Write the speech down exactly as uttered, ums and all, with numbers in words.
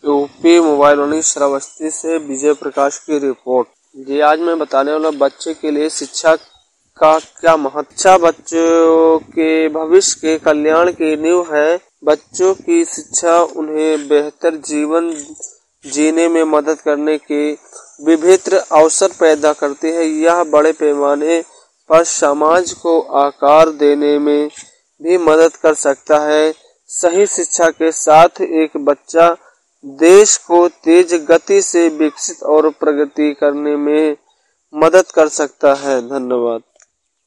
UP mobile वाणी श्रावस्ती से विजय प्रकाश की report. जी आज मैं बताने वाला बच्चे के लिए शिक्षा का क्या महत्व। शिक्षा बच्चों के भविष्य के कल्याण की नींव है। बच्चों की शिक्षा उन्हें बेहतर जीवन जीने में मदद करने के विभिन्न अवसर पैदा करती है। यह बड़े पैमाने पर समाज को आकार देने में भी मदद कर सकता है। सही शिक्षा के साथ एक बच्चा देश को तेज गति से विकसित और प्रगति करने में मदद कर सकता है। धन्यवाद।